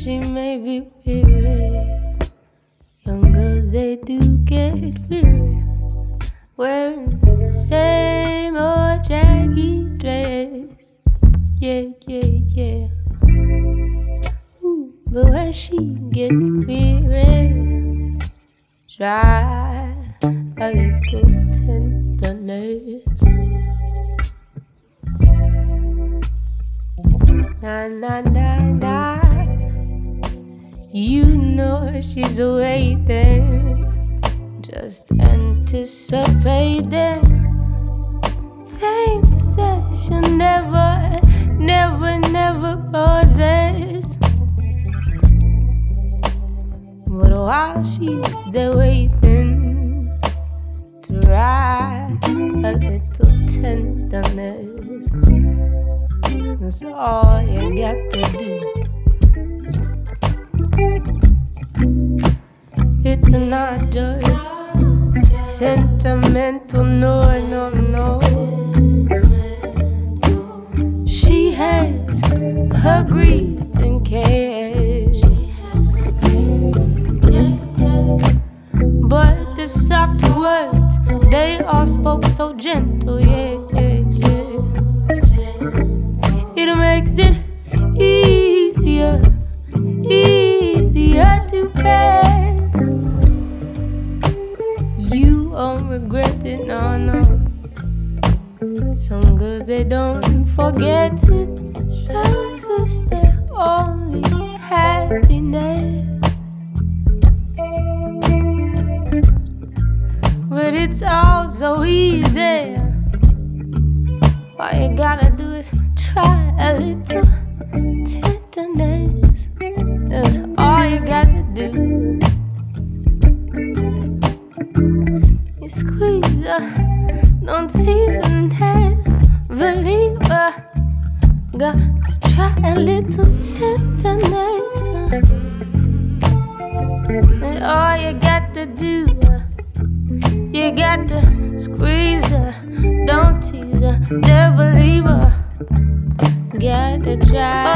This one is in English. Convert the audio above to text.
She may be weary. Young girls, they do get weary, wearing the same old jaggy dress. Yeah, yeah, yeah. Ooh, but when she gets weary, try a little tenderness. Na na na na. You know she's waiting, just anticipating things that she'll never, never, never possess. But while she's there waiting, try a little tenderness. That's all you got to do. It's not just sentimental, no, no, no. She has her greeds and cares, but the soft words, they all spoke so gentle, yeah, yeah, yeah. It makes it easier, easier to bear. You won't regret it, no, no. Some girls, they don't forget it. Love is their only happiness. But it's all so easy. All you gotta do is try a little tenderness. That's all you gotta do. You squeeze her, don't tease and never leave her. Got to try a little tenderness. And all you got to do, you got to squeeze her, don't tease her, never leave her. Gotta try